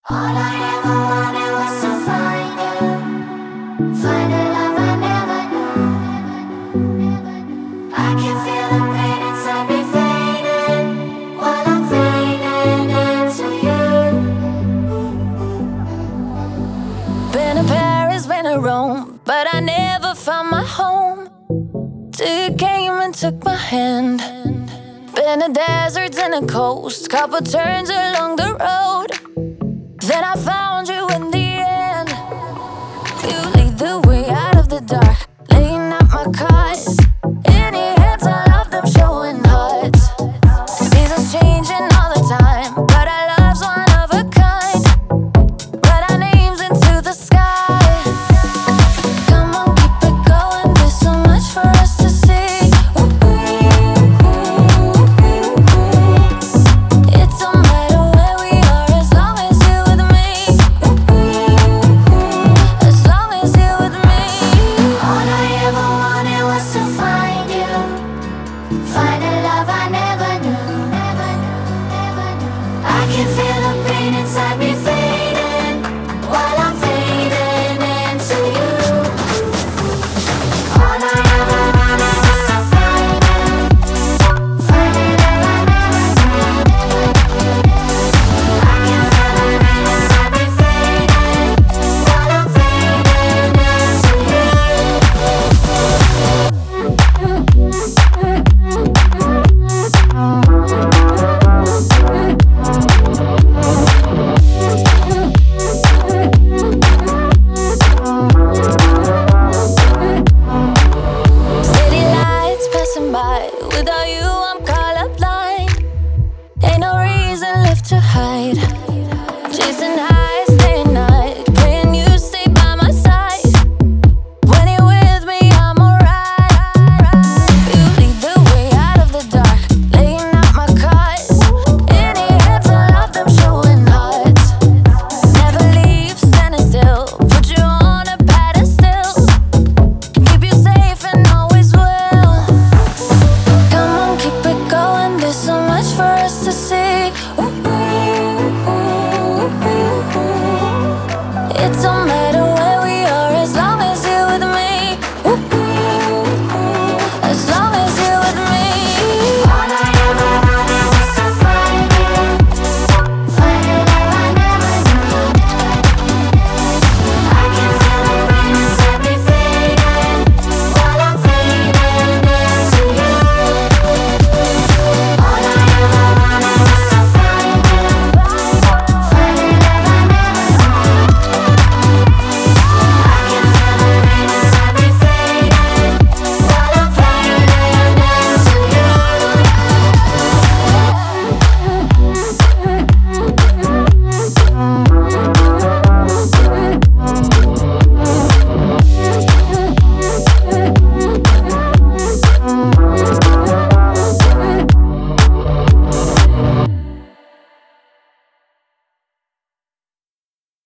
All I ever wanted was to find you, find a love I never knew. I can feel the pain inside me fading while I'm fading into you. Been to Paris, been to Rome, but I never found my home till you came and took my hand. Been to deserts and a coast, couple turns along the road. Then I found you in the end. You lead the way out of the dark, laying out my cards. In your hands, I love them showing hearts. Seasons changing all the time, but our love's one of a kind. Write our names into the sky. Come on, keep it going, there's so much for us to see. It don't matter where we are as long as you're with me. As long as you're with me. All I ever wanted was to find you, find a love I never knew. I can feel the pain inside me